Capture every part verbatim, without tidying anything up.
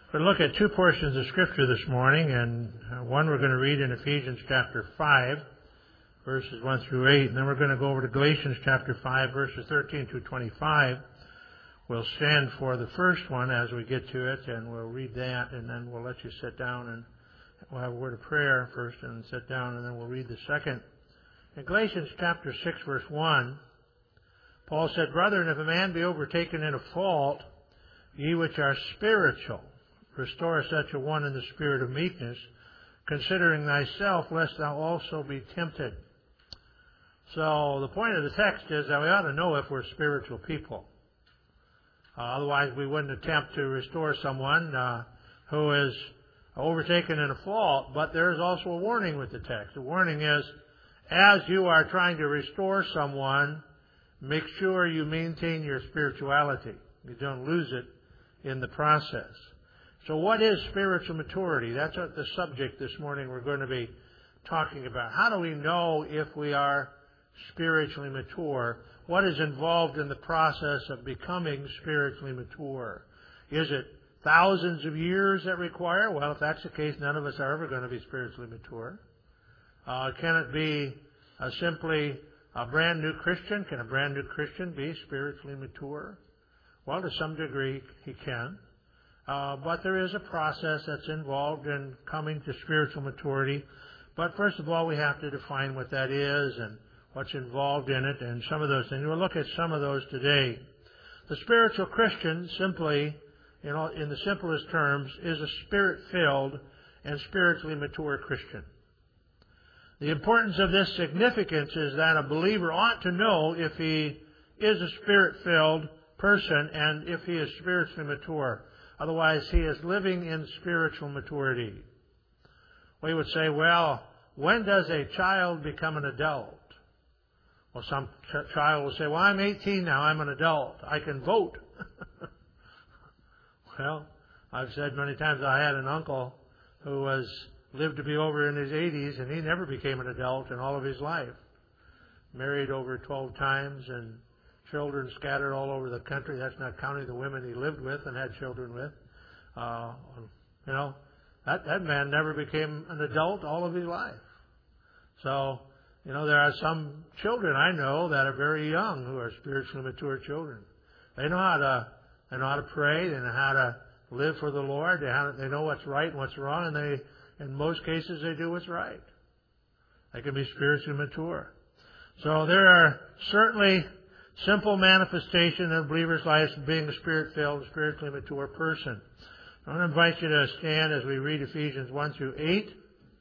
We're going to look at two portions of Scripture this morning, and one we're going to read in Ephesians chapter five, verses one through eight, and then we're going to go over to Galatians chapter five, verses thirteen through twenty-five. We'll stand for the first one as we get to it, and we'll read that, and then we'll let you sit down, and we'll have a word of prayer first, and sit down, and then we'll read the second. In Galatians chapter six, verse one, Paul said, "Brethren, if a man be overtaken in a fault, ye which are spiritual, restore such a one in the spirit of meekness, considering thyself, lest thou also be tempted." So the point of the text is that we ought to know if we're spiritual people. Uh, otherwise, we wouldn't attempt to restore someone uh, who is overtaken in a fault. But there is also a warning with the text. The warning is, as you are trying to restore someone, make sure you maintain your spirituality. You don't lose it in the process. So what is spiritual maturity? That's what the subject this morning we're going to be talking about. How do we know if we are spiritually mature? What is involved in the process of becoming spiritually mature? Is it thousands of years that require? Well, if that's the case, none of us are ever going to be spiritually mature. Uh, can it be uh, simply a brand new Christian? Can a brand new Christian be spiritually mature? Well, to some degree, he can. Uh, but there is a process that's involved in coming to spiritual maturity. But first of all, we have to define what that is and what's involved in it, and some of those things. We'll look at some of those today. The spiritual Christian, simply, you know, in the simplest terms, is a spirit-filled and spiritually mature Christian. The importance of this significance is that a believer ought to know if he is a spirit-filled person and if he is spiritually mature. Otherwise, he is living in spiritual maturity. We would say, well, when does a child become an adult? Well, some ch- child will say, well, I'm eighteen now, I'm an adult, I can vote. Well, I've said many times I had an uncle who was lived to be over in his eighties, and he never became an adult in all of his life. Married over twelve times, and children scattered all over the country. That's not counting the women he lived with and had children with. Uh, you know, that, that man never became an adult all of his life. So, you know, there are some children I know that are very young who are spiritually mature children. They know how to, they know how to pray. They know how to live for the Lord. They, how, they know what's right and what's wrong, and they, in most cases, they do what's right. They can be spiritually mature. So there are certainly simple manifestation in a believer's life of being a spirit-filled, spiritually mature person. I want to invite you to stand as we read Ephesians one through eight.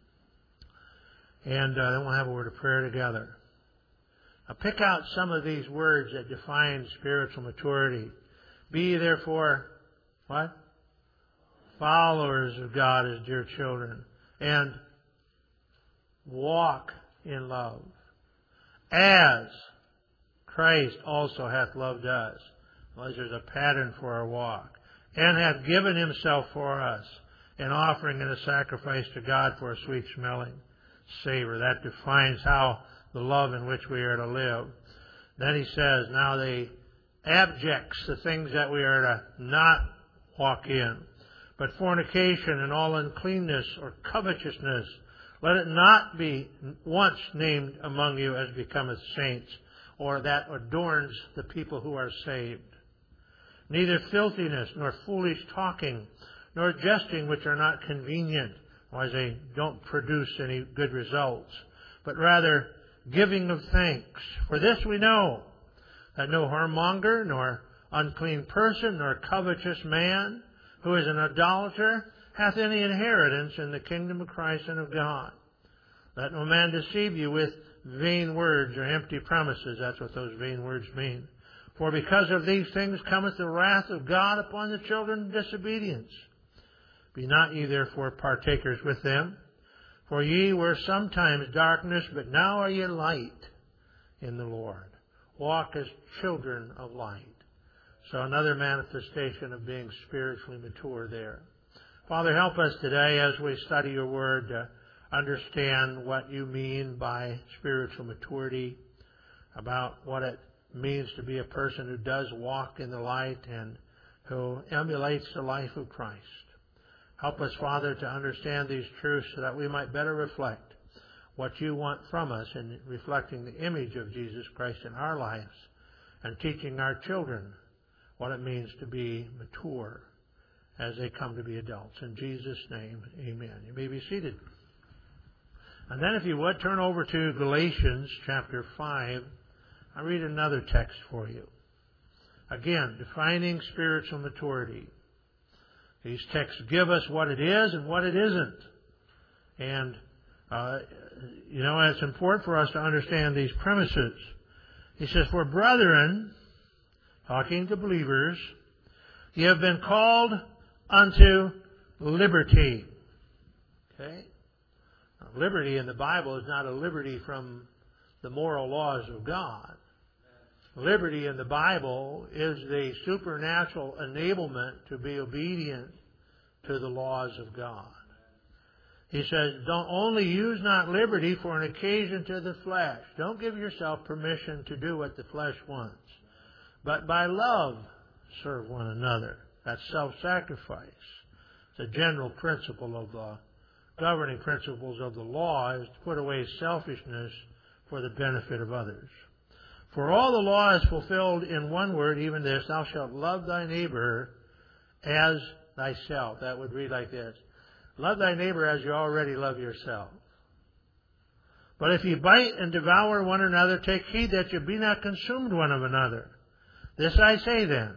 And uh, then we'll have a word of prayer together. Now, pick out some of these words that define spiritual maturity. Be therefore, what? Followers of God as dear children. And walk in love. As Christ also hath loved us. Well, there's a pattern for our walk. And hath given himself for us, an offering and a sacrifice to God for a sweet smelling savor. That defines how the love in which we are to live. Then he says, now the abjects, the things that we are to not walk in. But fornication and all uncleanness or covetousness, let it not be once named among you as becometh saints, or that adorns the people who are saved. Neither filthiness, nor foolish talking, nor jesting, which are not convenient, otherwise they don't produce any good results, but rather giving of thanks. For this we know, that no whoremonger, nor unclean person, nor covetous man, who is an idolater, hath any inheritance in the kingdom of Christ and of God. Let no man deceive you with vain words or empty promises. That's what those vain words mean. For because of these things cometh the wrath of God upon the children of disobedience. Be not ye therefore partakers with them. For ye were sometimes darkness, but now are ye light in the Lord. Walk as children of light. So another manifestation of being spiritually mature there. Father, help us today as we study your word to understand what you mean by spiritual maturity, about what it means to be a person who does walk in the light and who emulates the life of Christ. Help us, Father, to understand these truths so that we might better reflect what you want from us in reflecting the image of Jesus Christ in our lives and teaching our children what it means to be mature as they come to be adults. In Jesus' name, amen. You may be seated. And then if you would, turn over to Galatians chapter five. I'll read another text for you. Again, defining spiritual maturity. These texts give us what it is and what it isn't. And, uh, you know, it's important for us to understand these premises. He says, for brethren, talking to believers, ye have been called unto liberty. Okay? Now, liberty in the Bible is not a liberty from the moral laws of God. Liberty in the Bible is the supernatural enablement to be obedient to the laws of God. He says, don't only use not liberty for an occasion to the flesh. Don't give yourself permission to do what the flesh wants. But by love, serve one another. That's self-sacrifice. It's a general principle of the governing principles of the law, is to put away selfishness for the benefit of others. For all the law is fulfilled in one word, even this, thou shalt love thy neighbor as thyself. That would read like this. Love thy neighbor as you already love yourself. But if ye bite and devour one another, take heed that you be not consumed one of another. This I say then,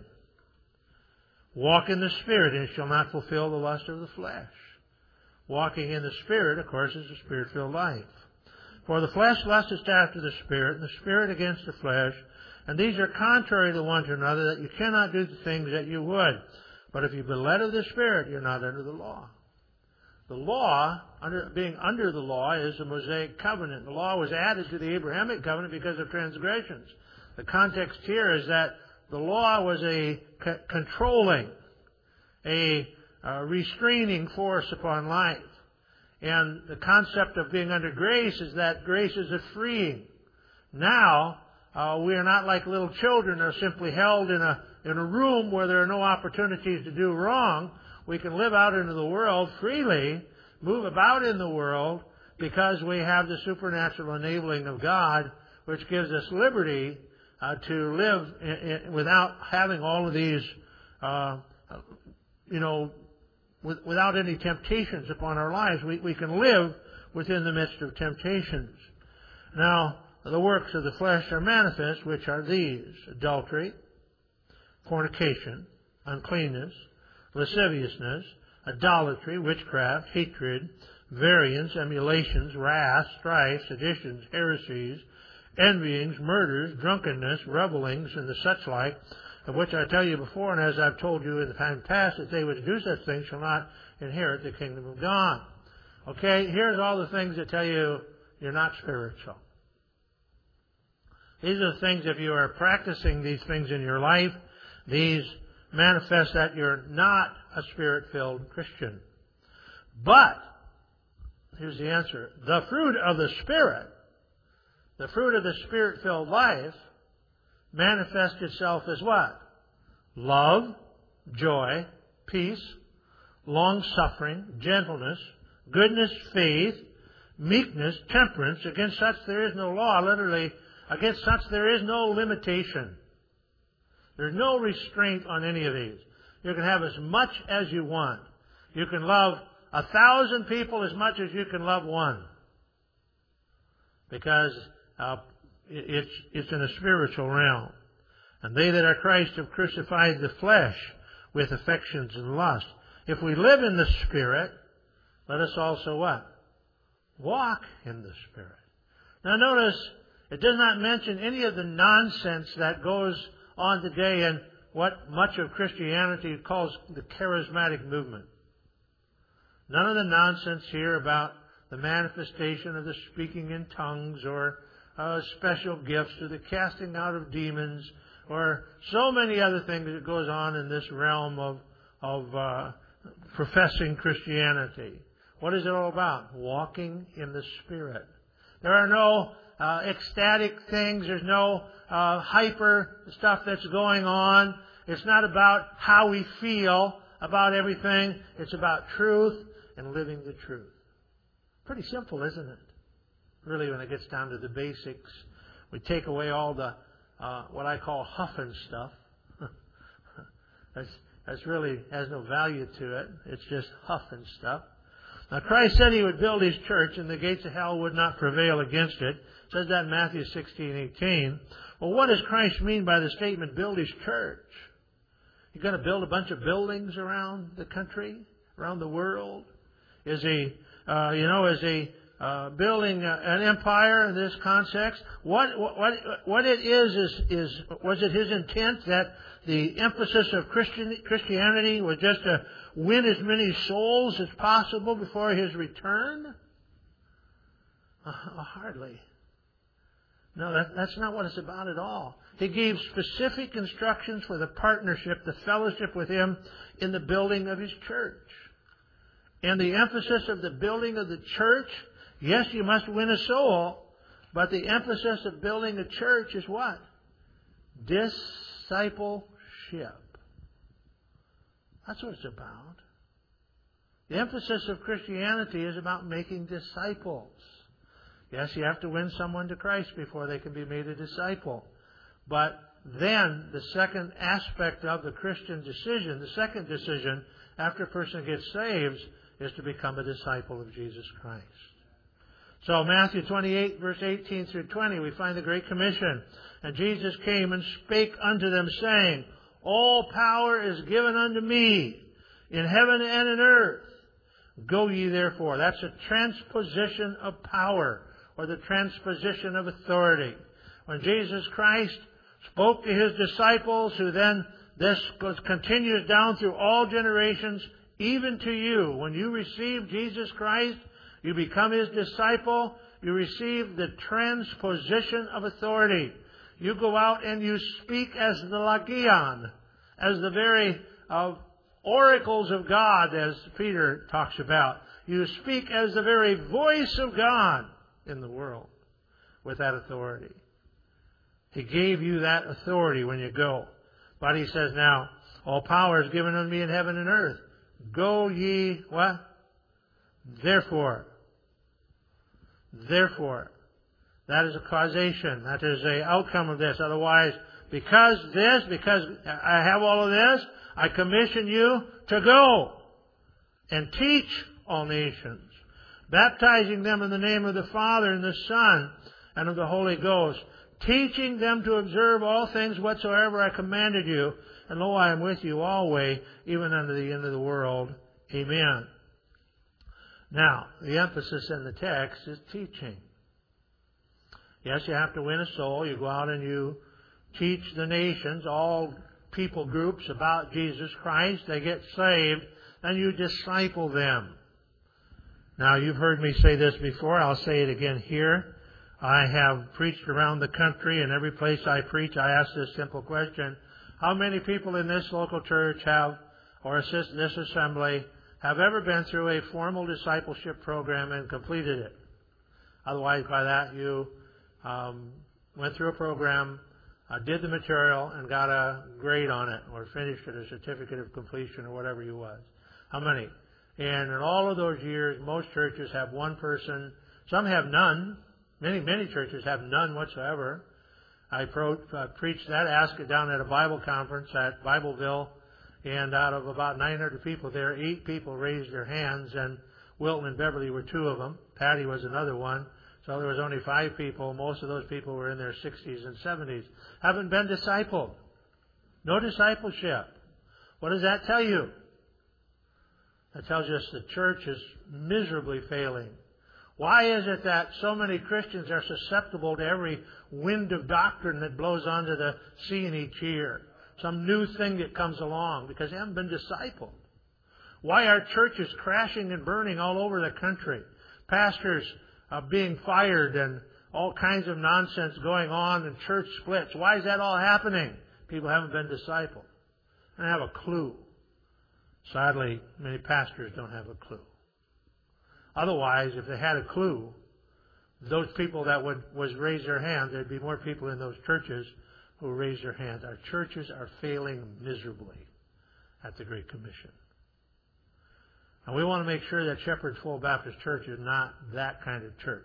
walk in the Spirit, and you shall not fulfill the lust of the flesh. Walking in the Spirit, of course, is a Spirit-filled life. For the flesh lusteth after the Spirit, and the Spirit against the flesh, and these are contrary to one to another, that you cannot do the things that you would. But if you be led of the Spirit, you're not under the law. The law, under, being under the law, is a Mosaic covenant. The law was added to the Abrahamic covenant because of transgressions. The context here is that the law was a c- controlling, a, a restraining force upon life. And the concept of being under grace is that grace is a freeing. Now, uh, we are not like little children that are simply held in a in a room where there are no opportunities to do wrong. We can live out into the world freely, move about in the world, because we have the supernatural enabling of God, which gives us liberty uh, to live in, in, without having all of these, uh, you know, With, without any temptations upon our lives. We, we can live within the midst of temptations. Now, the works of the flesh are manifest, which are these: adultery, fornication, uncleanness, lasciviousness, idolatry, witchcraft, hatred, variance, emulations, wrath, strife, seditions, heresies, envyings, murders, drunkenness, revellings, and the such like, of which I tell you before, and as I've told you in the time past, that they which do such things shall not inherit the kingdom of God. Okay, here's all the things that tell you you're not spiritual. These are the things, if you are practicing these things in your life, these manifest that you're not a Spirit-filled Christian. But, here's the answer. The fruit of the Spirit, the fruit of the Spirit-filled life, manifests itself as what? Love, joy, peace, long-suffering, gentleness, goodness, faith, meekness, temperance. Against such there is no law. Literally, against such there is no limitation. There's no restraint on any of these. You can have as much as you want. You can love a thousand people as much as you can love one. Because uh, it's, it's in a spiritual realm. And they that are Christ have crucified the flesh with affections and lust. If we live in the Spirit, let us also what? Walk in the Spirit. Now notice, it does not mention any of the nonsense that goes on today in what much of Christianity calls the charismatic movement. None of the nonsense here about the manifestation of the speaking in tongues or uh, special gifts or the casting out of demons or so many other things that goes on in this realm of, of uh, professing Christianity. What is it all about? Walking in the Spirit. There are no uh, ecstatic things. There's no uh, hyper stuff that's going on. It's not about how we feel. about everything. It's about truth and living the truth. Pretty simple, isn't it? Really, when it gets down to the basics, we take away all the uh, what I call huffing stuff. that's that's really has no value to it. It's just huffing stuff. Now, Christ said He would build His church, and the gates of hell would not prevail against it. It says that in Matthew sixteen eighteen. Well, what does Christ mean by the statement, build His church? You're going to build a bunch of buildings around the country, around the world? Is He, uh, you know, is He uh, building a, an empire in this context? What, what, what it is, is, is, was it His intent that the emphasis of Christian, Christianity was just to win as many souls as possible before His return? Uh, hardly. No, that, that's not what it's about at all. He gave specific instructions for the partnership, the fellowship with Him in the building of His church. And the emphasis of the building of the church, yes, you must win a soul, but the emphasis of building a church is what? Discipleship. That's what it's about. The emphasis of Christianity is about making disciples. Yes, you have to win someone to Christ before they can be made a disciple. But then the second aspect of the Christian decision, the second decision after a person gets saved, is to become a disciple of Jesus Christ. So Matthew twenty-eight, verse eighteen through twenty, we find the Great Commission. And Jesus came and spake unto them, saying, all power is given unto me in heaven and in earth. Go ye therefore. That's a transposition of power, or the transposition of authority. When Jesus Christ spoke to His disciples, who then this goes, continues down through all generations, even to you. When you receive Jesus Christ, you become His disciple, you receive the transposition of authority. You go out and you speak as the Lagion, as the very uh, oracles of God, as Peter talks about. You speak as the very voice of God in the world with that authority. He gave you that authority when you go. But He says now, all power is given unto me in heaven and earth. Go ye, what? Therefore. Therefore. That is a causation. That is an outcome of this. Otherwise, because this, because I have all of this, I commission you to go and teach all nations, baptizing them in the name of the Father and the Son and of the Holy Ghost, teaching them to observe all things whatsoever I commanded you. And lo, I am with you always, even unto the end of the world. Amen. Now, the emphasis in the text is teaching. Yes, you have to win a soul. You go out and you teach the nations, all people groups, about Jesus Christ. They get saved, and you disciple them. Now, you've heard me say this before. I'll say it again here. I have preached around the country, and every place I preach, I ask this simple question. How many people in this local church have, or assist in this assembly, have ever been through a formal discipleship program and completed it? Otherwise, by that, you um, went through a program, uh, did the material, and got a grade on it, or finished it, a certificate of completion, or whatever you was. How many? And in all of those years, most churches have one person. Some have none. Many, many churches have none whatsoever. I pro, uh, preached that, asked it down at a Bible conference at Bibleville, and out of about nine hundred people there, eight people raised their hands, and Wilton and Beverly were two of them. Patty was another one. So there was only five people. Most of those people were in their sixties and seventies. Haven't been discipled. No discipleship. What does that tell you? That tells us the church is miserably failing. Why is it that so many Christians are susceptible to every wind of doctrine that blows onto the scene each year? Some new thing that comes along because they haven't been discipled. Why are churches crashing and burning all over the country? Pastors uh, being fired and all kinds of nonsense going on and church splits. Why is that all happening? People haven't been discipled. They don't have a clue. Sadly, many pastors don't have a clue. Otherwise, if they had a clue, those people that would was raise their hands, there'd be more people in those churches who raise their hands. Our churches are failing miserably at the Great Commission. And we want to make sure that Shepherd's Full Baptist Church is not that kind of church.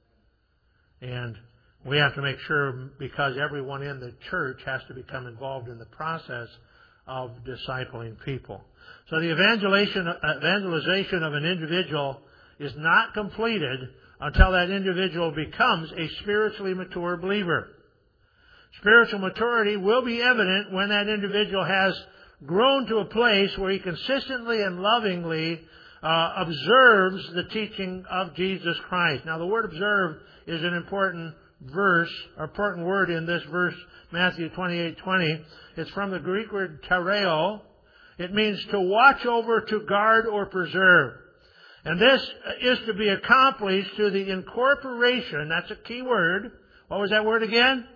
And we have to make sure, because everyone in the church has to become involved in the process of discipling people. So the evangelization, evangelization of an individual is not completed until that individual becomes a spiritually mature believer. Spiritual maturity will be evident when that individual has grown to a place where he consistently and lovingly uh, observes the teaching of Jesus Christ. Now, the word observe is an important verse, or important word in this verse, Matthew twenty-eight twenty. It's from the Greek word tereo. It means to watch over, to guard, or preserve. And this is to be accomplished through the incorporation, that's a key word. What was that word again?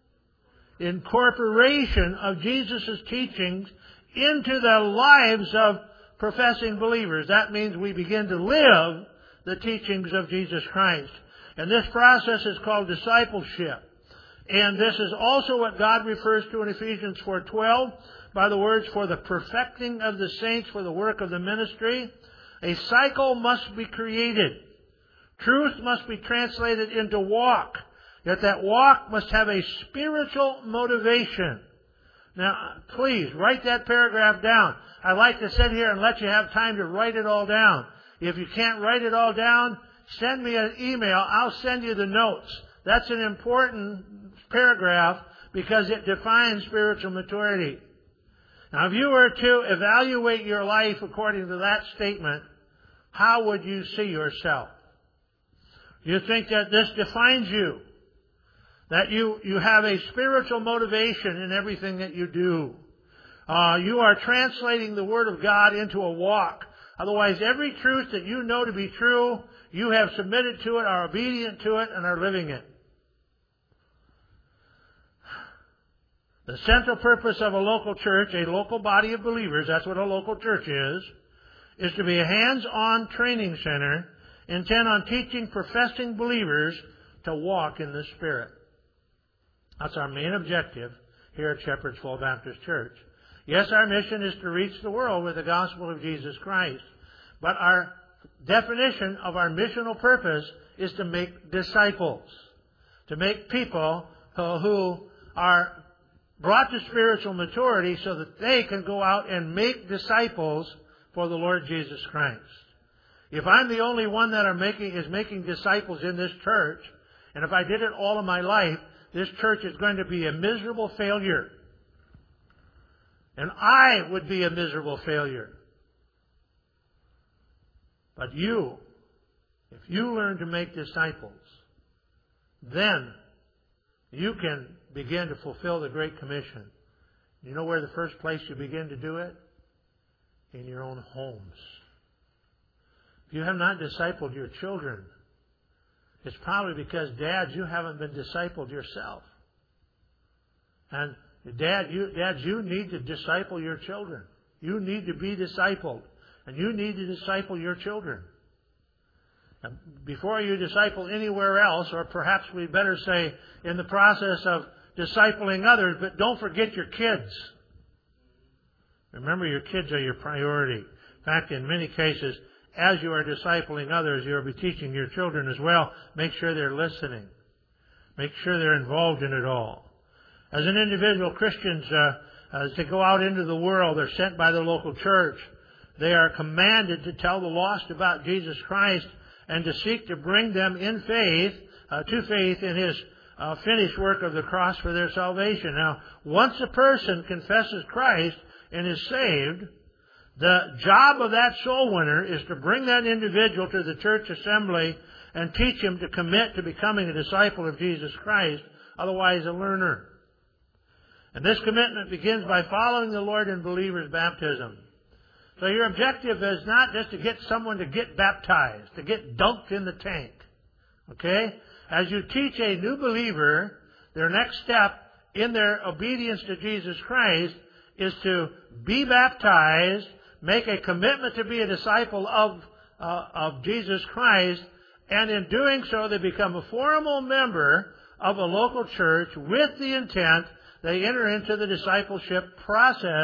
Incorporation of Jesus' teachings into the lives of professing believers. That means we begin to live the teachings of Jesus Christ. And this process is called discipleship. And this is also what God refers to in Ephesians four twelve by the words, for the perfecting of the saints, for the work of the ministry. A cycle must be created. Truth must be translated into walk. Yet that walk must have a spiritual motivation. Now, please, write that paragraph down. I'd like to sit here and let you have time to write it all down. If you can't write it all down, send me an email. I'll send you the notes. That's an important paragraph because it defines spiritual maturity. Now, if you were to evaluate your life according to that statement, how would you see yourself? You think that this defines you? That you, you have a spiritual motivation in everything that you do. Uh, you are translating the Word of God into a walk. Otherwise, every truth that you know to be true, you have submitted to it, are obedient to it, and are living it. The central purpose of a local church, a local body of believers, that's what a local church is, is to be a hands-on training center intent on teaching professing believers to walk in the Spirit. That's our main objective here at Shepherd's Full Baptist Church. Yes, our mission is to reach the world with the gospel of Jesus Christ. But our definition of our missional purpose is to make disciples. To make people who are brought to spiritual maturity so that they can go out and make disciples for the Lord Jesus Christ. If I'm the only one that are making is making disciples in this church, and if I did it all of my life, this church is going to be a miserable failure. And I would be a miserable failure. But you, if you learn to make disciples, then you can begin to fulfill the Great Commission. You know where the first place you begin to do it? In your own homes. If you have not discipled your children, it's probably because, dads, you haven't been discipled yourself. And dad, you, dads, you need to disciple your children. You need to be discipled. And you need to disciple your children. And before you disciple anywhere else, or perhaps we better say in the process of discipling others, but don't forget your kids. Remember, your kids are your priority. In fact, in many cases, as you are discipling others, you will be teaching your children as well. Make sure they're listening. Make sure they're involved in it all. As an individual, Christians, uh, as they go out into the world, they're sent by the local church. They are commanded to tell the lost about Jesus Christ and to seek to bring them in faith, uh, to faith in His uh, finished work of the cross for their salvation. Now, once a person confesses Christ and is saved, the job of that soul winner is to bring that individual to the church assembly and teach him to commit to becoming a disciple of Jesus Christ, otherwise a learner. And this commitment begins by following the Lord in believer's baptism. So your objective is not just to get someone to get baptized, to get dunked in the tank. Okay? As you teach a new believer, their next step in their obedience to Jesus Christ is to be baptized, make a commitment to be a disciple of, uh, of Jesus Christ, and in doing so they become a formal member of a local church with the intent they enter into the discipleship process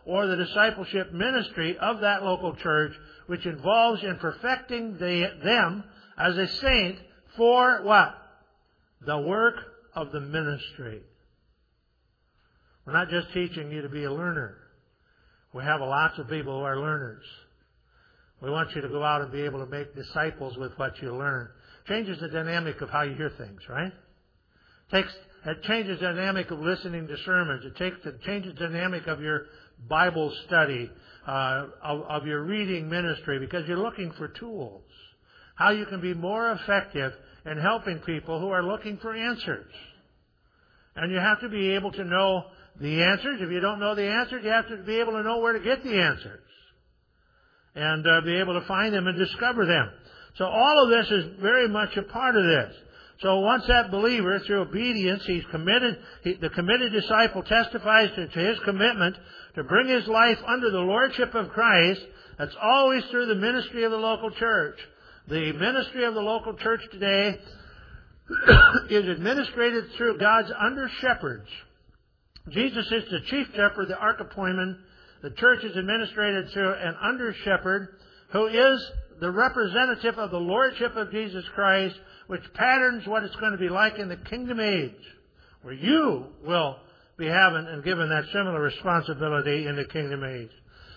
or the discipleship ministry of that local church, which involves in perfecting the, them as a saint for what? The work of the ministry. We're not just teaching you to be a learner. We have lots of people who are learners. We want you to go out and be able to make disciples with what you learn. Changes the dynamic of how you hear things, right? Takes it changes the dynamic of listening to sermons. It takes it changes the dynamic of your Bible study, uh, of, of your reading ministry, because you're looking for tools. How you can be more effective in helping people who are looking for answers. And you have to be able to know the answers. If you don't know the answers, you have to be able to know where to get the answers. And uh, be able to find them and discover them. So all of this is very much a part of this. So once that believer, through obedience, he's committed, he, the committed disciple testifies to, to his commitment to bring his life under the lordship of Christ. That's always through the ministry of the local church. The ministry of the local church today is administrated through God's under-shepherds. Jesus is the chief shepherd, the archiploimen. The church is administrated through an under-shepherd who is the representative of the lordship of Jesus Christ, which patterns what it's going to be like in the kingdom age, where you will be having and given that similar responsibility in the kingdom age.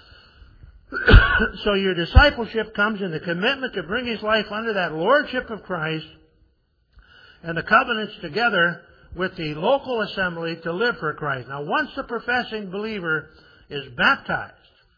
So your discipleship comes in the commitment to bring his life under that lordship of Christ and the covenants together with the local assembly to live for Christ. Now, once the professing believer is baptized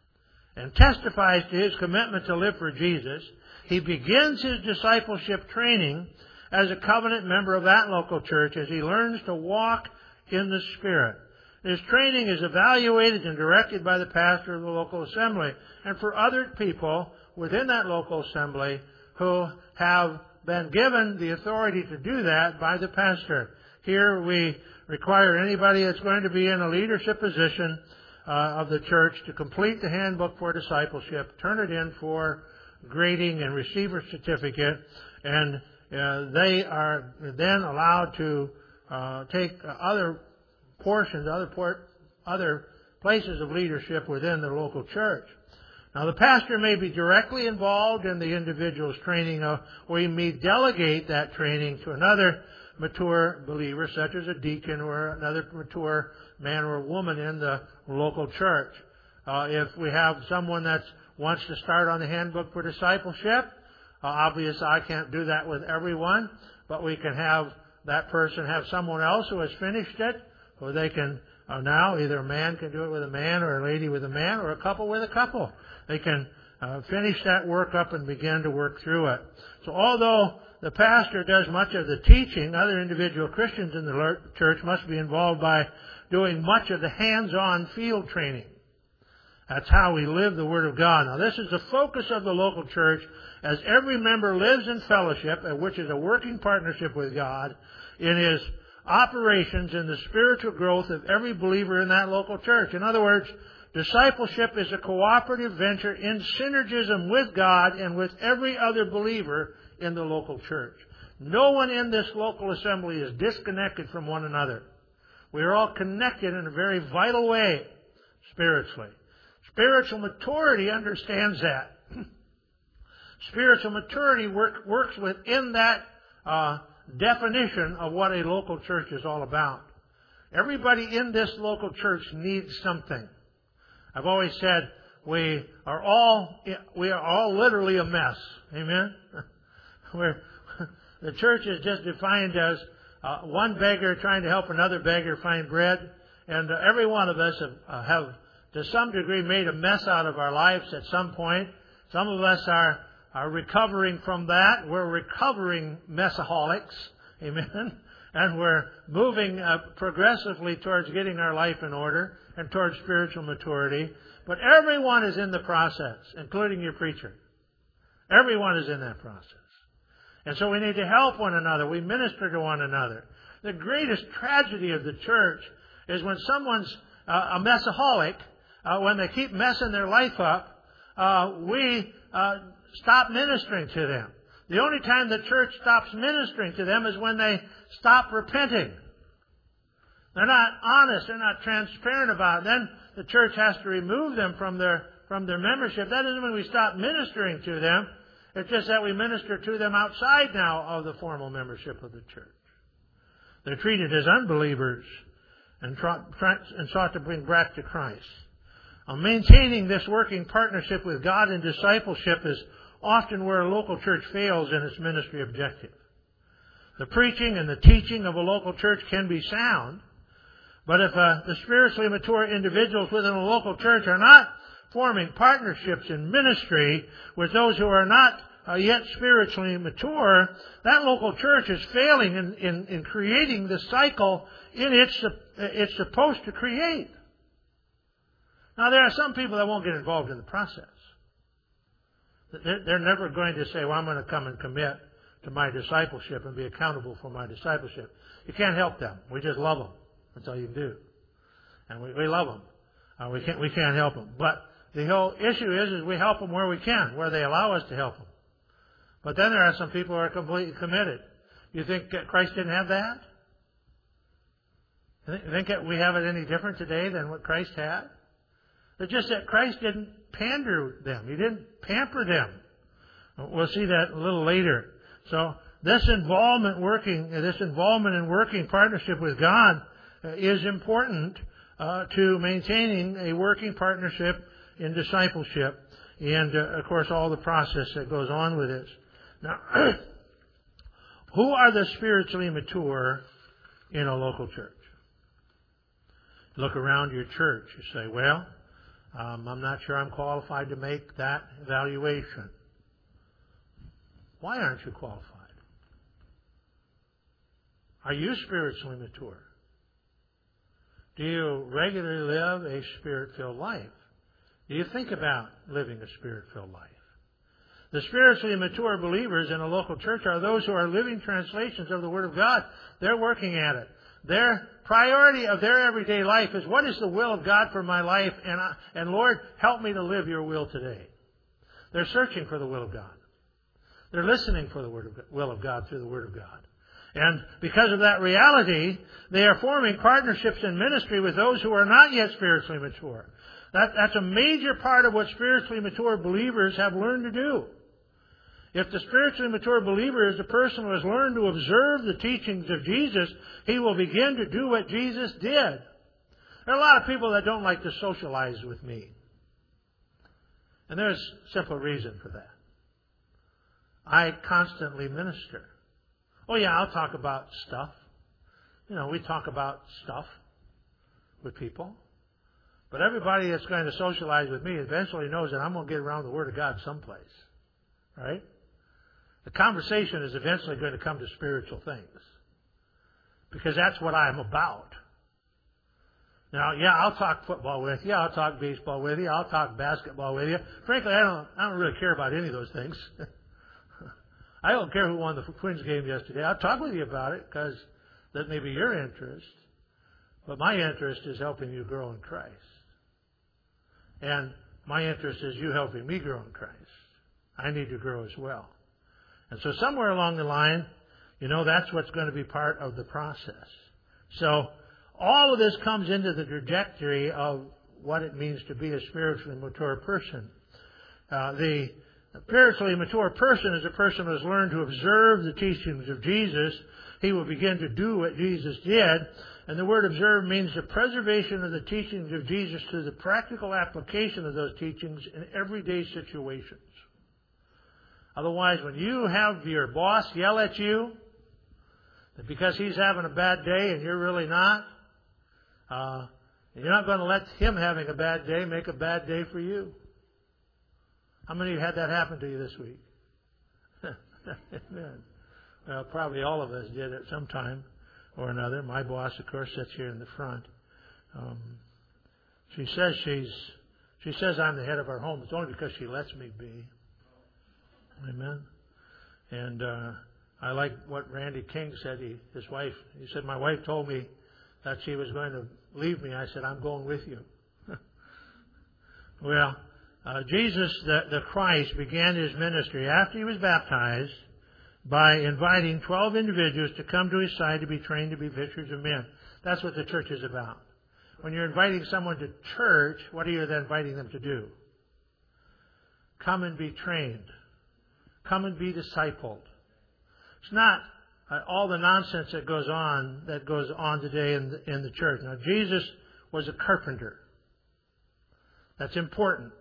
and testifies to his commitment to live for Jesus, he begins his discipleship training as a covenant member of that local church as he learns to walk in the Spirit. His training is evaluated and directed by the pastor of the local assembly and for other people within that local assembly who have been given the authority to do that by the pastor. Here we require anybody that's going to be in a leadership position uh, of the church to complete the handbook for discipleship, turn it in for grading and receive a certificate, and uh, they are then allowed to uh, take other portions, other port, other places of leadership within the local church. Now, the pastor may be directly involved in the individual's training, or he may delegate that training to another mature believer, such as a deacon or another mature man or woman in the local church. Uh, if we have someone that wants to start on the handbook for discipleship, uh, obviously I can't do that with everyone, but we can have that person have someone else who has finished it, or they can uh, now either a man can do it with a man, or a lady with a man, or a couple with a couple. They can uh, finish that work up and begin to work through it. So although the pastor does much of the teaching, other individual Christians in the church must be involved by doing much of the hands-on field training. That's how we live the Word of God. Now, this is the focus of the local church, as every member lives in fellowship, which is a working partnership with God, in his operations in the spiritual growth of every believer in that local church. In other words, discipleship is a cooperative venture in synergism with God and with every other believer in the local church. No one in this local assembly is disconnected from one another. We are all connected in a very vital way spiritually. Spiritual maturity understands that. Spiritual maturity work, works within that uh, definition of what a local church is all about. Everybody in this local church needs something. I've always said we are all we are all literally a mess. Amen. Where the church is just defined as uh, one beggar trying to help another beggar find bread, and uh, every one of us have, uh, have to some degree made a mess out of our lives at some point. Some of us are are recovering from that. We're recovering messaholics. Amen. And we're moving uh, progressively towards getting our life in order and towards spiritual maturity. But everyone is in the process, including your preacher. Everyone is in that process. And so we need to help one another. We minister to one another. The greatest tragedy of the church is when someone's uh, a messaholic, uh, when they keep messing their life up, uh, we uh, stop ministering to them. The only time the church stops ministering to them is when they stop repenting. They're not honest. They're not transparent about it. Then the church has to remove them from their from their membership, that doesn't mean we stop ministering to them. It's just that we minister to them outside now of the formal membership of the church. They're treated as unbelievers and, try, try, and sought to bring back to Christ. Uh, maintaining this working partnership with God in discipleship is often where a local church fails in its ministry objective. The preaching and the teaching of a local church can be sound, but if uh, the spiritually mature individuals within a local church are not forming partnerships in ministry with those who are not uh, yet spiritually mature, that local church is failing in, in, in creating the cycle in it's, it's supposed to create. Now, there are some people that won't get involved in the process. They're, they're never going to say, well, I'm going to come and commit to my discipleship and be accountable for my discipleship. You can't help them. We just love them. That's all you can do. And we, we love them. Uh, we can't, we can't help them. But the whole issue is, is we help them where we can, where they allow us to help them. But then there are some people who are completely committed. You think that Christ didn't have that? You think that we have it any different today than what Christ had? It's just that Christ didn't pander them. He didn't pamper them. We'll see that a little later. So this involvement working, this involvement in working partnership with God is important uh, to maintaining a working partnership in discipleship, and uh, of course all the process that goes on with this. Now, who are the spiritually mature in a local church? Look around your church. You say, well, um, I'm not sure I'm qualified to make that evaluation. Why aren't you qualified? Are you spiritually mature? Do you regularly live a Spirit-filled life? Do you think about living a Spirit-filled life? The spiritually mature believers in a local church are those who are living translations of the Word of God. They're working at it. Their priority of their everyday life is, what is the will of God for my life? And, I, and Lord, help me to live your will today. They're searching for the will of God. They're listening for the word of, will of God through the Word of God. And because of that reality, they are forming partnerships in ministry with those who are not yet spiritually mature. That, that's a major part of what spiritually mature believers have learned to do. If the spiritually mature believer is the person who has learned to observe the teachings of Jesus, he will begin to do what Jesus did. There are a lot of people that don't like to socialize with me. And there's a simple reason for that. I constantly minister. Oh yeah, I'll talk about stuff. You know, we talk about stuff with people. But everybody that's going to socialize with me eventually knows that I'm going to get around the Word of God someplace. Right? The conversation is eventually going to come to spiritual things. Because that's what I'm about. Now, yeah, I'll talk football with you. I'll talk baseball with you. I'll talk basketball with you. Frankly, I don't, I don't really care about any of those things. I don't care who won the Twins game yesterday. I'll talk with you about it because that may be your interest. But my interest is helping you grow in Christ. And my interest is you helping me grow in Christ. I need to grow as well. And so somewhere along the line, you know, that's what's going to be part of the process. So all of this comes into the trajectory of what it means to be a spiritually mature person. Uh, the spiritually mature person is a person who has learned to observe the teachings of Jesus. He will begin to do what Jesus did. And the word observe means the preservation of the teachings of Jesus to the practical application of those teachings in everyday situations. Otherwise, when you have your boss yell at you that because he's having a bad day and you're really not, uh, you're not going to let him having a bad day make a bad day for you. How many of you had that happen to you this week? Amen. Well, probably all of us did at some time or another. My boss, of course, sits here in the front. Um, she says she's she says I'm the head of our home. It's only because she lets me be. Amen. And uh, I like what Randy King said. He, his wife, he said, my wife told me that she was going to leave me. I said, I'm going with you. Well, uh, Jesus, the, the Christ, began his ministry after he was baptized by inviting twelve individuals to come to his side to be trained to be fishers of men. That's what the church is about. when you're inviting someone to church, what are you then inviting them to do? Come and be trained. Come and be discipled. It's not uh, all the nonsense that goes on that goes on today in the, in the church. Now, Jesus was a carpenter. That's important.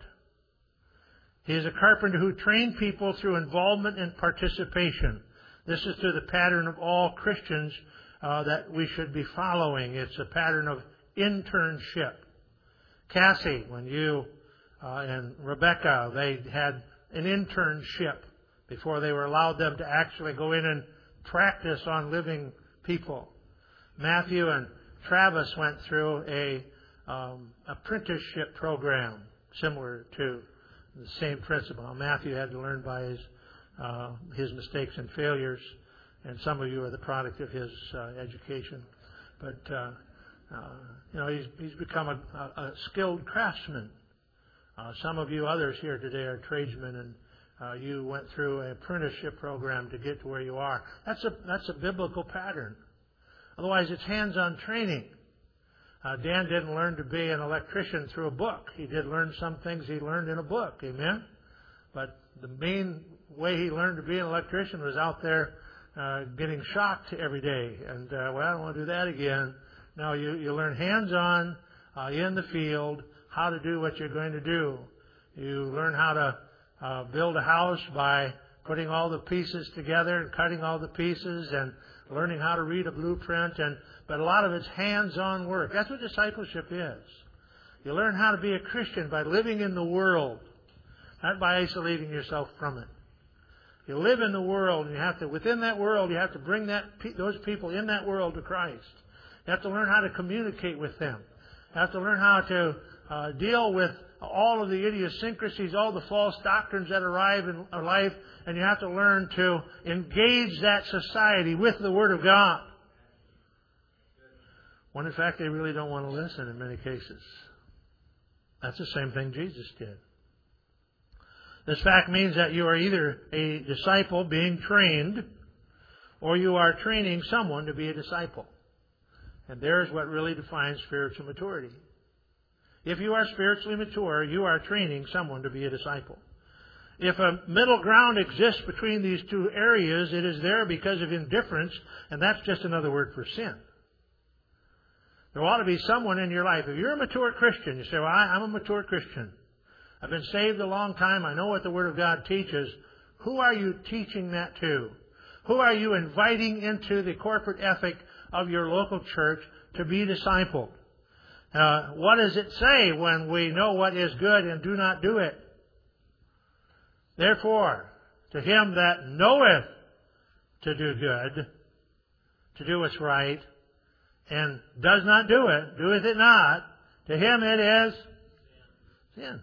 He is a carpenter who trained people through involvement and participation. This is to the pattern of all Christians uh, that we should be following. It's a pattern of internship. Cassie, when you uh, and Rebecca, they had an internship before they were allowed them to actually go in and practice on living people. Matthew and Travis went through a um, apprenticeship program similar to the same principle. Matthew had to learn by his uh, his mistakes and failures, and some of you are the product of his uh, education. But uh, uh, you know, he's he's become a, a, a skilled craftsman. Uh, some of you others here today are tradesmen, and uh, you went through an apprenticeship program to get to where you are. That's a that's a biblical pattern. Otherwise, it's hands-on training. Uh, Dan didn't learn to be an electrician through a book. He did learn some things he learned in a book. Amen? But the main way he learned to be an electrician was out there uh, getting shocked every day. And, uh, well, I don't want to do that again. No, you, you learn hands-on uh, in the field how to do what you're going to do. You learn how to uh, build a house by putting all the pieces together and cutting all the pieces and learning how to read a blueprint, and but a lot of it's hands-on work. That's what discipleship is. You learn how to be a Christian by living in the world, not by isolating yourself from it. You live in the world, and you have to, within that world, you have to bring that those people in that world to Christ. You have to learn how to communicate with them. You have to learn how to uh, deal with all of the idiosyncrasies, all the false doctrines that arrive in life, and you have to learn to engage that society with the Word of God. When in fact they really don't want to listen in many cases. That's the same thing Jesus did. This fact means that you are either a disciple being trained, or you are training someone to be a disciple. And there's what really defines spiritual maturity. If you are spiritually mature, you are training someone to be a disciple. If a middle ground exists between these two areas, it is there because of indifference, and that's just another word for sin. There ought to be someone in your life. If you're a mature Christian, you say, well, I, I'm a mature Christian. I've been saved a long time. I know what the Word of God teaches. Who are you teaching that to? Who are you inviting into the corporate ethic of your local church to be discipled? Uh, what does it say when we know what is good and do not do it? Therefore, to him that knoweth to do good, to do what's right, and does not do it, doeth it not, to him it is sin.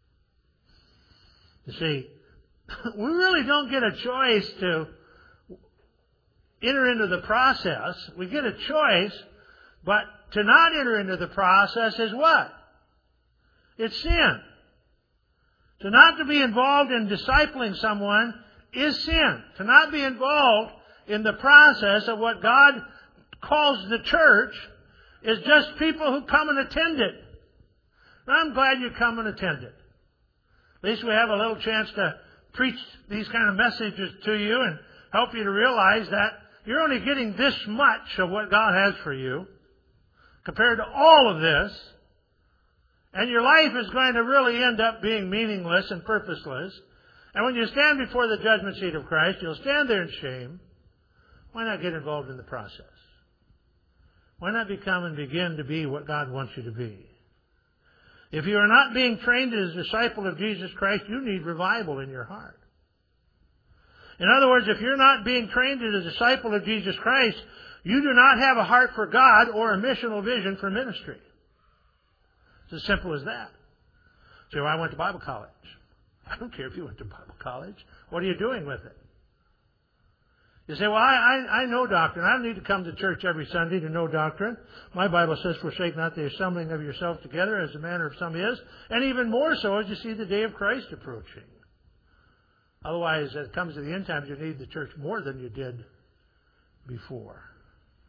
You see, we really don't get a choice to enter into the process. We get a choice, but to not enter into the process is what? It's sin. To not to be involved in discipling someone is sin. To not be involved in the process of what God calls the church is just people who come and attend it. And I'm glad you come and attend it. At least we have a little chance to preach these kind of messages to you and help you to realize that you're only getting this much of what God has for you compared to all of this. And your life is going to really end up being meaningless and purposeless. And when you stand before the judgment seat of Christ, you'll stand there in shame. Why not get involved in the process? Why not become and begin to be what God wants you to be? If you are not being trained as a disciple of Jesus Christ, you need revival in your heart. In other words, if you're not being trained as a disciple of Jesus Christ, you do not have a heart for God or a missional vision for ministry. It's as simple as that. So I went to Bible college. I don't care if you went to Bible college. What are you doing with it? You say, well, I, I, I know doctrine. I don't need to come to church every Sunday to know doctrine. My Bible says, forsake not the assembling of yourself together, as the manner of some is, and even more so as you see the day of Christ approaching. Otherwise, as it comes to the end times, you need the church more than you did before.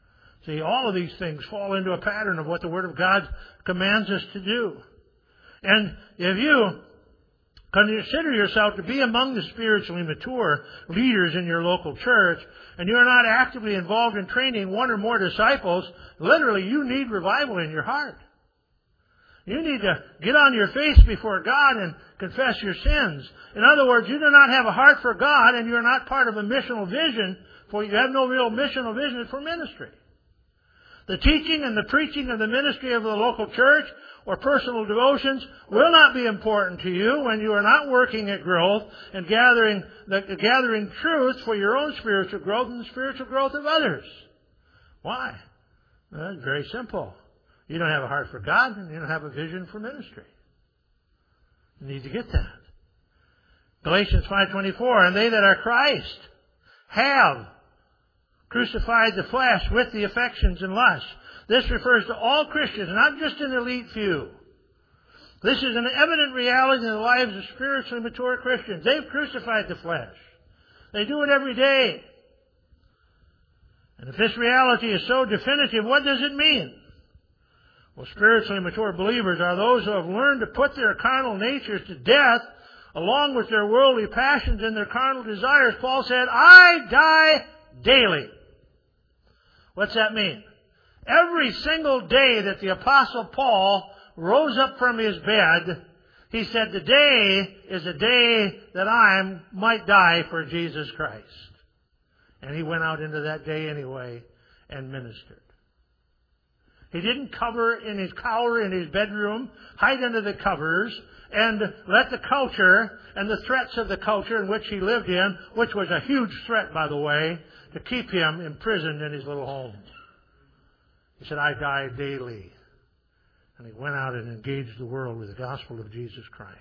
See, all of these things fall into a pattern of what the Word of God commands us to do. And if you consider yourself to be among the spiritually mature leaders in your local church, and you are not actively involved in training one or more disciples, literally you need revival in your heart. You need to get on your face before God and confess your sins. In other words, you do not have a heart for God, and you are not part of a missional vision, for you have no real missional vision for ministry. The teaching and the preaching of the ministry of the local church or personal devotions will not be important to you when you are not working at growth and gathering the, gathering truth for your own spiritual growth and the spiritual growth of others. Why? Well, it's very simple. You don't have a heart for God, and you don't have a vision for ministry. You need to get that. Galatians five twenty-four, and they that are Christ have crucified the flesh with the affections and lusts. This refers to all Christians, not just an elite few. This is an evident reality in the lives of spiritually mature Christians. They've crucified the flesh. They do it every day. And if this reality is so definitive, what does it mean? Well, spiritually mature believers are those who have learned to put their carnal natures to death along with their worldly passions and their carnal desires. Paul said, I die daily. What's that mean? Every single day that the Apostle Paul rose up from his bed, he said, today is a day that I might die for Jesus Christ. And he went out into that day anyway and ministered. He didn't cover in his cower in his bedroom, hide under the covers, and let the culture and the threats of the culture in which he lived in, which was a huge threat, by the way, to keep him imprisoned in his little home. He said, I die daily. And he went out and engaged the world with the gospel of Jesus Christ.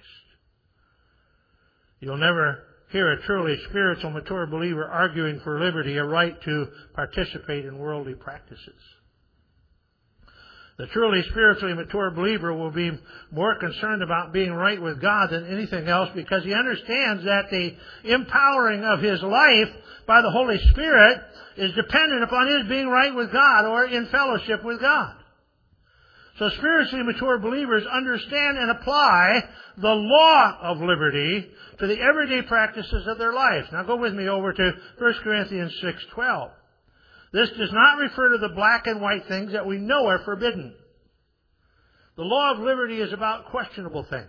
You'll never hear a truly spiritual, mature believer arguing for liberty, a right to participate in worldly practices. The truly spiritually mature believer will be more concerned about being right with God than anything else, because he understands that the empowering of his life by the Holy Spirit is dependent upon his being right with God or in fellowship with God. So spiritually mature believers understand and apply the law of liberty to the everyday practices of their lives. Now go with me over to First Corinthians six twelve. This does not refer to the black and white things that we know are forbidden. The law of liberty is about questionable things.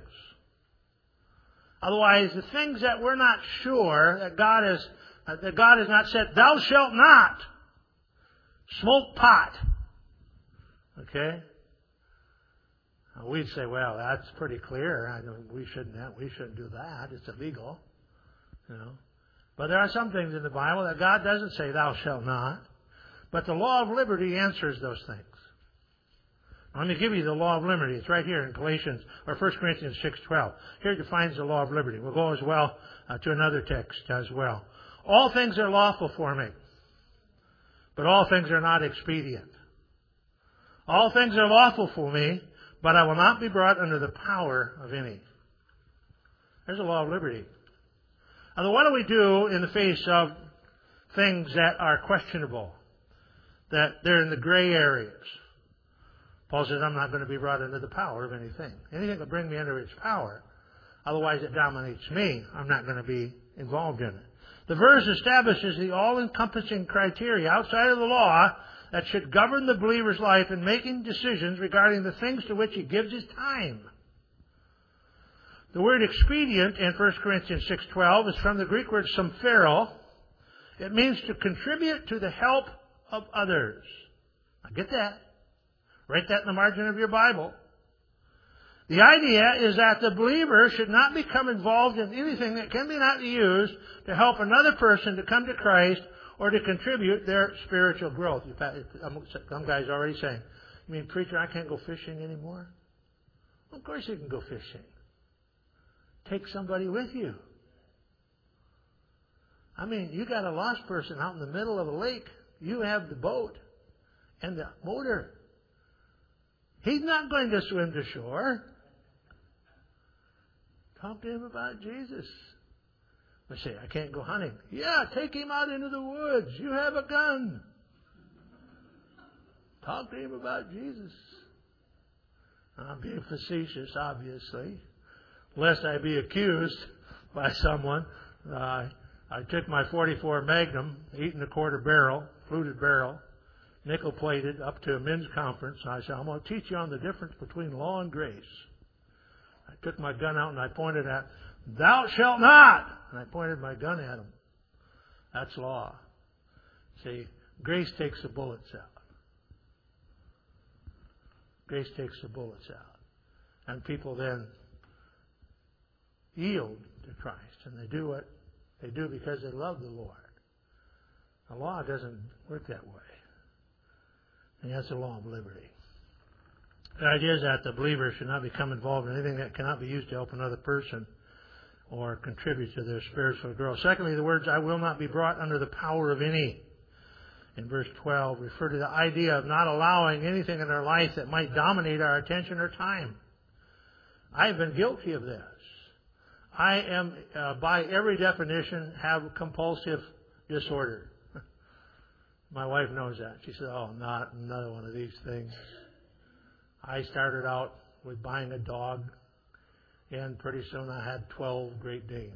Otherwise, the things that we're not sure that God has, that God has not said, thou shalt not smoke pot. Okay? We'd say, well, that's pretty clear. I know we shouldn't have, we shouldn't do that. It's illegal. You know. But there are some things in the Bible that God doesn't say, thou shalt not. But the law of liberty answers those things. Let me give you the law of liberty. It's right here in Galatians, or First Corinthians six twelve. Here it defines the law of liberty. We'll go as well uh, to another text as well. All things are lawful for me, but all things are not expedient. All things are lawful for me, but I will not be brought under the power of any. There's the law of liberty. Now, what do we do in the face of things that are questionable? That they're in the gray areas. Paul says, I'm not going to be brought under the power of anything. Anything will bring me under its power. Otherwise it dominates me. I'm not going to be involved in it. The verse establishes the all-encompassing criteria outside of the law that should govern the believer's life in making decisions regarding the things to which he gives his time. The word expedient in First Corinthians six twelve is from the Greek word symphero. It means to contribute to the help of others. Now get that. Write that in the margin of your Bible. The idea is that the believer should not become involved in anything that can be not used to help another person to come to Christ or to contribute their spiritual growth. Some guy's already saying, you mean, preacher, I can't go fishing anymore? Well, of course you can go fishing. Take somebody with you. I mean, you got a lost person out in the middle of a lake. You have the boat and the motor. He's not going to swim to shore. Talk to him about Jesus. I say, I can't go hunting. Yeah, take him out into the woods. You have a gun. Talk to him about Jesus. I'm being facetious, obviously, lest I be accused by someone. Uh, I took my forty-four Magnum, eight and a quarter barrel, fluted barrel, nickel plated, up to a men's conference. And I said, I'm going to teach you on the difference between law and grace. I took my gun out and I pointed at, thou shalt not! And I pointed my gun at him. That's law. See, grace takes the bullets out. Grace takes the bullets out. And people then yield to Christ. And they do what they do because they love the Lord. The law doesn't work that way. And that's the law of liberty. The idea is that the believer should not become involved in anything that cannot be used to help another person or contribute to their spiritual growth. Secondly, the words, I will not be brought under the power of any, in verse twelve, refer to the idea of not allowing anything in our life that might dominate our attention or time. I've been guilty of this. I am, uh, by every definition, have compulsive disorder. My wife knows that. She said, oh, not another one of these things. I started out with buying a dog, and pretty soon I had twelve Great Danes.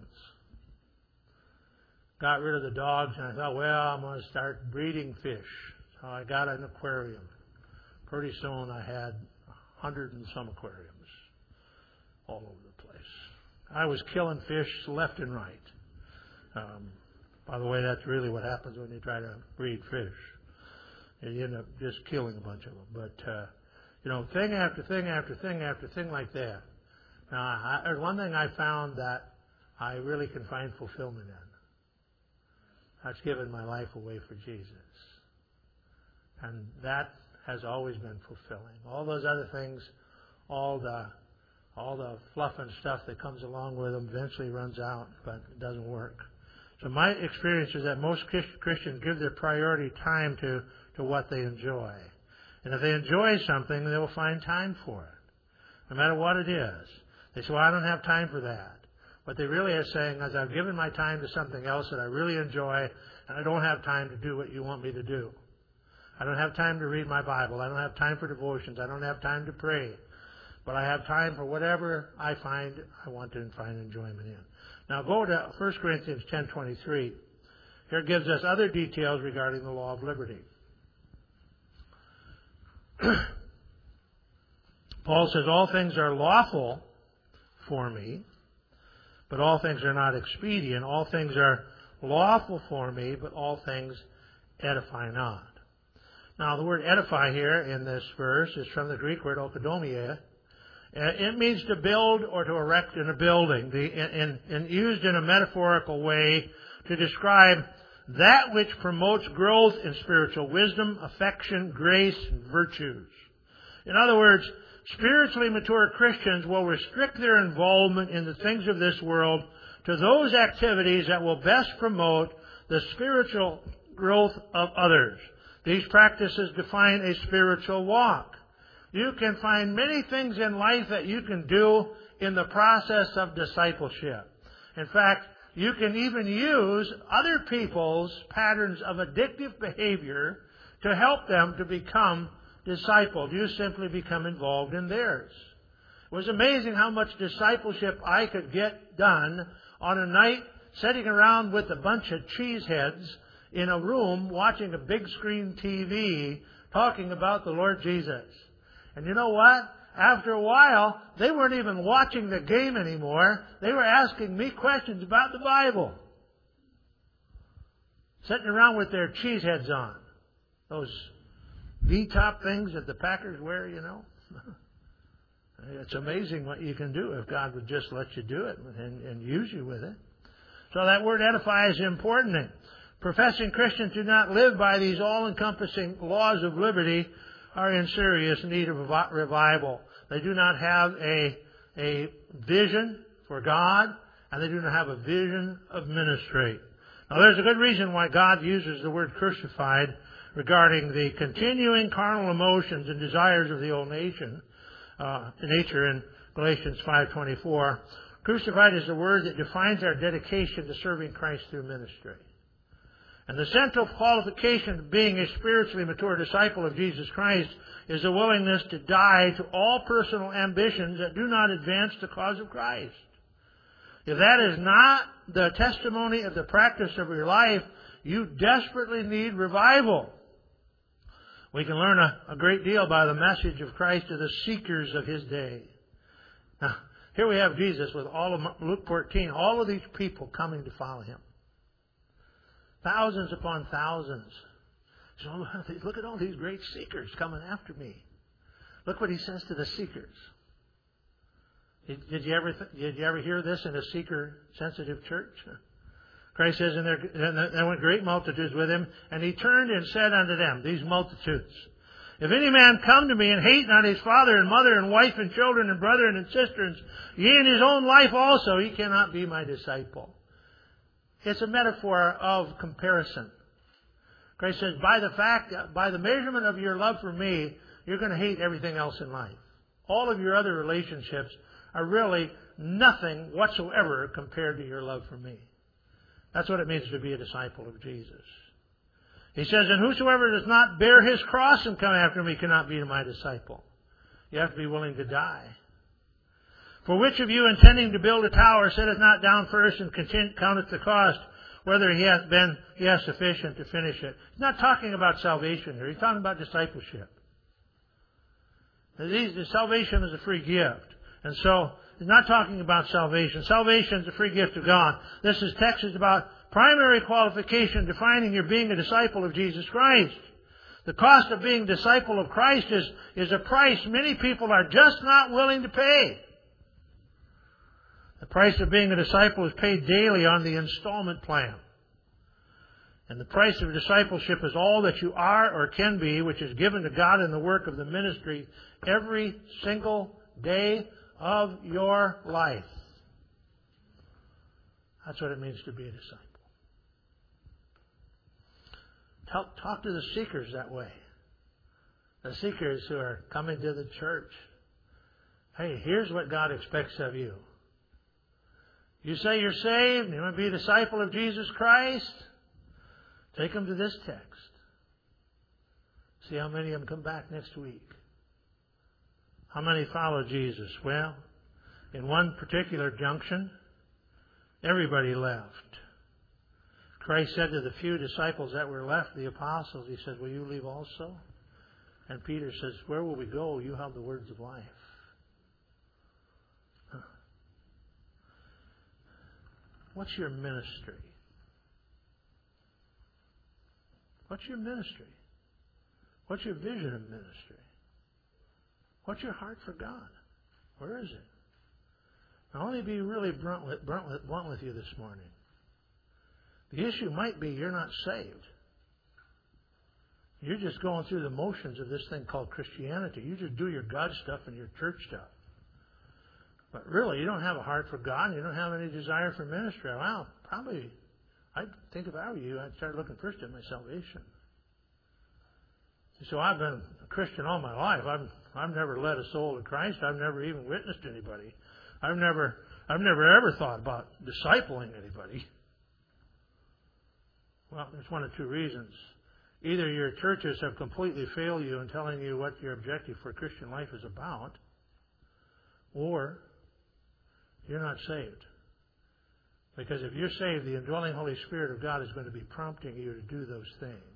Got rid of the dogs, and I thought, well, I'm going to start breeding fish. So I got an aquarium. Pretty soon I had a hundred and some aquariums all over the place. I was killing fish left and right. Um, by the way, that's really what happens when you try to breed fish. You end up just killing a bunch of them. But, uh, you know, thing after thing after thing after thing like that. Now, I, there's one thing I found that I really can find fulfillment in. That's given my life away for Jesus. And that has always been fulfilling. All those other things, all the all the fluff and stuff that comes along with them eventually runs out, but it doesn't work. So my experience is that most Christians give their priority time to, to what they enjoy. And if they enjoy something, they will find time for it, no matter what it is. They say, well, I don't have time for that. What they really are saying is, I've given my time to something else that I really enjoy, and I don't have time to do what you want me to do. I don't have time to read my Bible. I don't have time for devotions. I don't have time to pray. But I have time for whatever I find I want to find enjoyment in. Now go to First Corinthians ten twenty-three. Here it gives us other details regarding the law of liberty. Paul says, all things are lawful for me, but all things are not expedient. All things are lawful for me, but all things edify not. Now, the word edify here in this verse is from the Greek word oikodomia. It means to build or to erect in a building, the, in, in, used in a metaphorical way to describe that which promotes growth in spiritual wisdom, affection, grace, and virtues. In other words, spiritually mature Christians will restrict their involvement in the things of this world to those activities that will best promote the spiritual growth of others. These practices define a spiritual walk. You can find many things in life that you can do in the process of discipleship. In fact, you can even use other people's patterns of addictive behavior to help them to become discipled. You simply become involved in theirs. It was amazing how much discipleship I could get done on a night sitting around with a bunch of cheeseheads in a room watching a big screen T V talking about the Lord Jesus. And you know what? After a while, they weren't even watching the game anymore. They were asking me questions about the Bible. Sitting around with their cheeseheads on. Those V-top things that the Packers wear, you know. It's amazing what you can do if God would just let you do it and, and use you with it. So that word edify is important. Professing Christians do not live by these all-encompassing laws of liberty are in serious need of revival. They do not have a, a vision for God, and they do not have a vision of ministry. Now, there's a good reason why God uses the word crucified regarding the continuing carnal emotions and desires of the old nation, uh, nature in Galatians five twenty-four. Crucified is the word that defines our dedication to serving Christ through ministry. And the central qualification of being a spiritually mature disciple of Jesus Christ is a willingness to die to all personal ambitions that do not advance the cause of Christ. If that is not the testimony of the practice of your life, you desperately need revival. We can learn a, a great deal by the message of Christ to the seekers of His day. Now, here we have Jesus with all of Luke fourteen, all of these people coming to follow Him. Thousands upon thousands. So look at all these great seekers coming after me. Look what He says to the seekers. Did, did you ever th- did you ever hear this in a seeker-sensitive church? Christ says, and there, and there went great multitudes with Him, and He turned and said unto them, these multitudes, if any man come to me and hate not his father and mother and wife and children and brethren and sisters, yea, and his own life also, he cannot be my disciple. It's a metaphor of comparison. Christ says, by the fact, by the measurement of your love for me, you're going to hate everything else in life. All of your other relationships are really nothing whatsoever compared to your love for me. That's what it means to be a disciple of Jesus. He says, and whosoever does not bear his cross and come after me cannot be my disciple. You have to be willing to die. For which of you intending to build a tower sitteth not down first and counteth the cost, whether he hath been he hath sufficient to finish it? He's not talking about salvation here. He's talking about discipleship. These, the salvation is a free gift. And so, he's not talking about salvation. Salvation is a free gift of God. This is text is about primary qualification defining your being a disciple of Jesus Christ. The cost of being a disciple of Christ is, is a price many people are just not willing to pay. The price of being a disciple is paid daily on the installment plan. And the price of discipleship is all that you are or can be, which is given to God in the work of the ministry every single day of your life. That's what it means to be a disciple. Talk, talk to the seekers that way. The seekers who are coming to the church. Hey, here's what God expects of you. You say you're saved and you want to be a disciple of Jesus Christ? Take them to this text. See how many of them come back next week. How many follow Jesus? Well, in one particular junction, everybody left. Christ said to the few disciples that were left, the apostles, He said, will you leave also? And Peter says, where will we go? You have the words of life. Huh. What's your ministry? What's your ministry? What's your vision of ministry? What's your heart for God? Where is it? I'll only be really blunt with, blunt, with, blunt with you this morning. The issue might be you're not saved. You're just going through the motions of this thing called Christianity. You just do your God stuff and your church stuff. But really, you don't have a heart for God and you don't have any desire for ministry. Well, probably, I'd think if I were you, I'd start looking first at my salvation. So I've been a Christian all my life. I've I've never led a soul to Christ. I've never even witnessed anybody. I've never I've never ever thought about discipling anybody. Well, there's one of two reasons. Either your churches have completely failed you in telling you what your objective for Christian life is about, or you're not saved. Because if you're saved, the indwelling Holy Spirit of God is going to be prompting you to do those things.